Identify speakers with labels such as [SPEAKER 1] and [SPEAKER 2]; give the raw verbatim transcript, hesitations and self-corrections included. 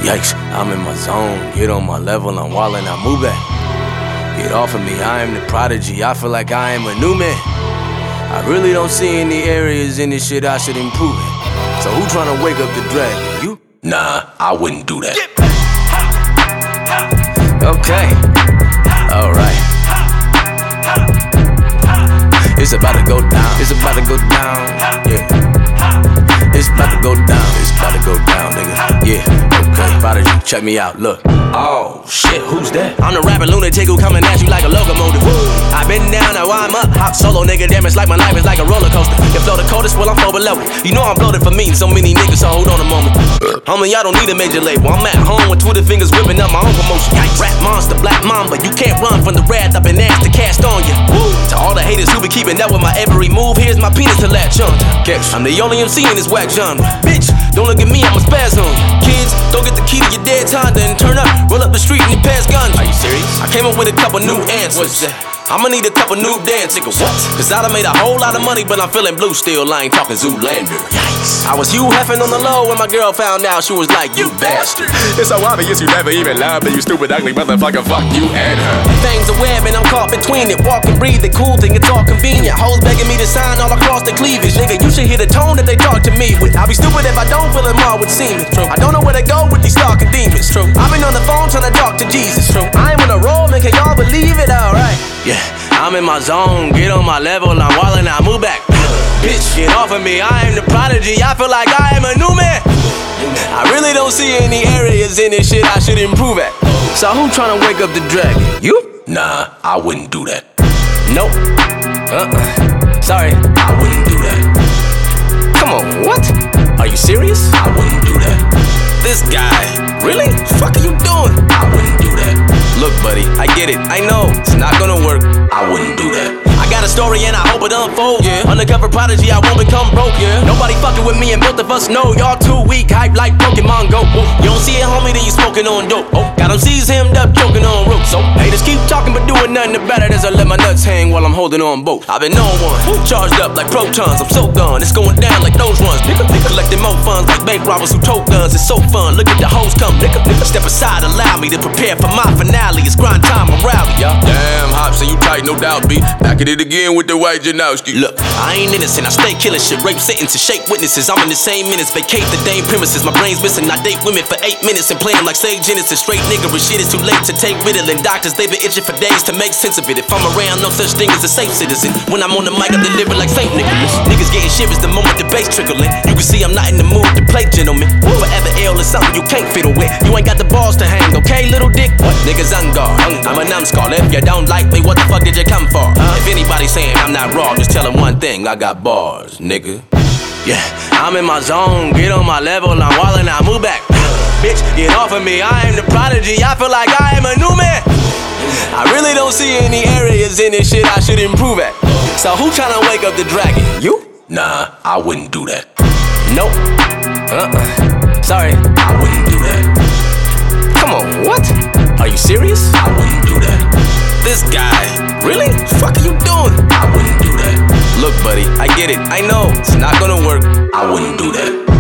[SPEAKER 1] Yikes, I'm in my zone. Get on my level, I'm wildin', I move back. Get off of me, I am the prodigy. I feel like I am a new man. I really don't see any areas in this shit I should improve it. So who tryna wake up the dragon? You? Nah, I wouldn't do that. Okay, alright. It's about to go down. It's about to go down. Yeah. It's about to go down. It's about to go down, nigga. Yeah. Okay. Prodigy, check me out. Look. Oh shit, who's that? I'm the rapping lunatic who coming at you like a locomotive. I've been down, now I'm up. Hot solo, nigga. Damn, it's like my life is like a roller coaster. You flow the coldest, well I'm four below it. You know I'm bloated for meeting so many niggas, so hold on a moment. Homie, y'all don't need a major label. I'm at home with Twitter fingers whipping up my own promotion. Rap monster, black mamba. You can't run from the wrath I've been asked to cast on you. To all the haters who be keeping up with my every move, here's my penis to latch on. I'm the only M C in this whack genre. Bitch, don't look at me, I'm a spaz on you. Kids, don't get the key to your dead Honda and turn up, roll up the street and you pass guns. Are you serious? I came up with a couple new answers. What's that? I'ma need a couple new dance niggas. What? Cause I done made a whole lot of money, but I'm feeling blue still. I ain't talking Zoolander. Yikes. I was you heffing on the low when my girl found out. She was like, you bastard.
[SPEAKER 2] It's so obvious you never even loved me, you stupid ugly motherfucker. Fuck you and her.
[SPEAKER 1] Things are web and I'm caught between it. Walk and breathe, the cool thing, it's all convenient. Hoes begging me to sign all across the cleavage. Nigga, you should hear the tone that they talk to me with. I'll be stupid if I don't fill them all with semen. True. I don't know where to go with these stalking demons. True. I've been on the phone trying to talk to Jesus. True. I'm on a roll, man, can y'all believe it? Alright. Yeah, I'm in my zone, get on my level, I'm wildin', I move back. Bitch, get off of me, I am the prodigy, I feel like I am a new man. I really don't see any areas in this shit I should improve at. So who tryna wake up the dragon? You? Nah, I wouldn't do that. Nope. Uh-uh. Sorry, I wouldn't do that. Come on, what? Are you serious? I wouldn't do that. This guy, really? Fuck are you doing? I wouldn't do that. Look, buddy, I get it, I know, it's not gonna work. I wouldn't do that. I got a story and I hope it unfolds. Yeah. Undercover prodigy, I won't become broke. Yeah. Nobody fucking with me and both of us know y'all too weak, hype like Pokemon Go. Whoa. You don't see it, homie, then you smoking on dope. Oh. Got them C's hemmed up, choking on ropes. So haters keep talking but doing nothing about it as I let my nuts hang while I'm holding on both. I've been on one, Woo. Charged up like protons. I'm so done, it's going down like those ones. Nigga, nigga. Collecting more funds like bank robbers who tote guns. It's so fun. Look at the hoes come, nigga, nigga. Step aside, allow me to prepare for my finale. It's grind time, I'm rowdy, y'all.
[SPEAKER 2] Damn, Hopsin, you tight, no doubt, B. Back at it again with the white Janowski.
[SPEAKER 1] Look, I ain't innocent, I stay killing shit. Rape sentences, shake witnesses. I'm in the same minutes, vacate the dame premises. My brain's missing, I date women for eight minutes and play them like Sage Genesis. Straight nigga, shit is too late to take Ritalin. Doctors, they been itching for days to make sense of it. If I'm around, no such thing as a safe citizen. When I'm on the mic, I deliver like Saint Nicholas. Niggas getting shivers the moment the bass trickling. You can see I'm not in the mood to play gentleman. Forever ill is something you can't fiddle with. You ain't got the balls to hang, okay, little dick? What? Niggas on guard, I'm a numbskull. If you don't like me, what the fuck did you come for? Uh, if anybody's saying I'm not raw, just tell them one thing, I got bars, nigga. Yeah, I'm in my zone, get on my level, I'm wildin', I move back. Bitch, get off of me, I am the prodigy, I feel like I am a new man. I really don't see any areas in this shit I should improve at. So who tryna wake up the dragon? You? Nah, I wouldn't do that. Nope. Uh-uh. Sorry, I wouldn't do that. Come on, what? Are you serious? I wouldn't do that. This guy, really? Fuck are you doing? I wouldn't do that. Look, buddy, I get it, I know, it's not gonna work. I wouldn't do that.